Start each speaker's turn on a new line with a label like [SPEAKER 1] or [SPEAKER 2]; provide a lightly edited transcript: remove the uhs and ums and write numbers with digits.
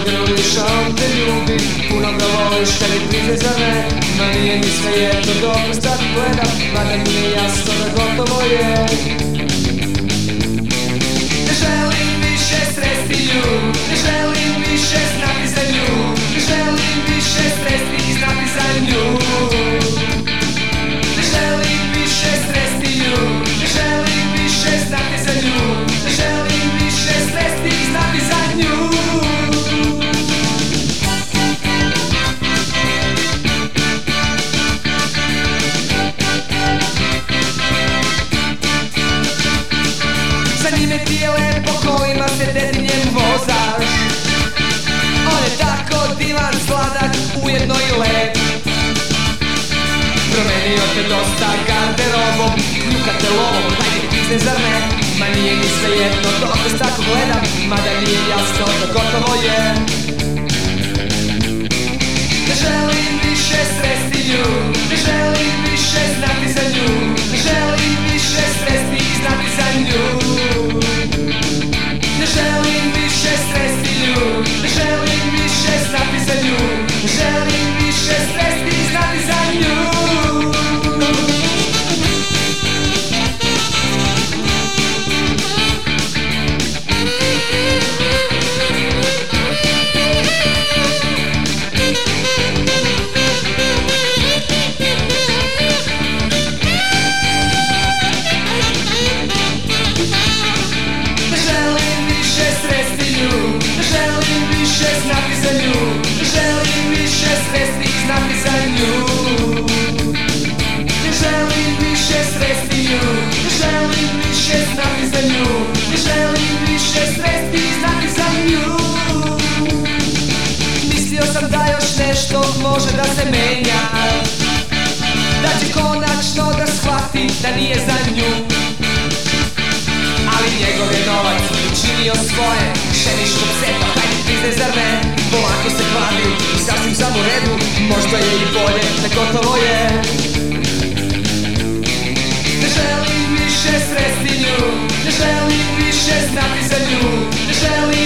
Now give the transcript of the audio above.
[SPEAKER 1] grliš, a on te ljubi. Puno ga voliš kad je bliže, zar ne? Ma nije mi svejedno dok me stati gledam, mada mi je jasno da gotovo je. Ne želim više sresti nju, ne želim više znati za nju, ne želim više sresti i znati za nju. Ne želim više sresti nju, ne želim više znati za nju, ne želim više sresti i znati za nju. Za njime ti je lepo kolima se detinjem vozaš. On je tako divan, sladak, ujedno i lep. Promenio te dosta garderobom, kljuka te lovom, hajde pizne, zar ne? Ma nije mi svejedno dok vas tako gledam, mada mi je jasno da gotovo je. Ne želim više sresti nju, ne želim više znati za nju, ne želim više sresti i znati za nju. Ne želim više sresti nju, ne želim više znati za nju, ne želim više sresti i znati za nju. Ne želim više sresti nju, ne želim više znati za nju, ne želim više sresti i znati za nju. Ne želim više sresti nju, ne želim više znati za nju, ne želim više sresti i znati za nju. Mislio sam da još nešto može da se menja, da će konačno da shvati da nije za nju. Ali njegov je novac učinio svoje, šemiškog seta, hajde prizne, zar ne? Polako se kladim i sasvim sam u redu, možda je i bolje, da gotovo je. Ne želim više sresti nju, ne želim više znati za nju, ne želim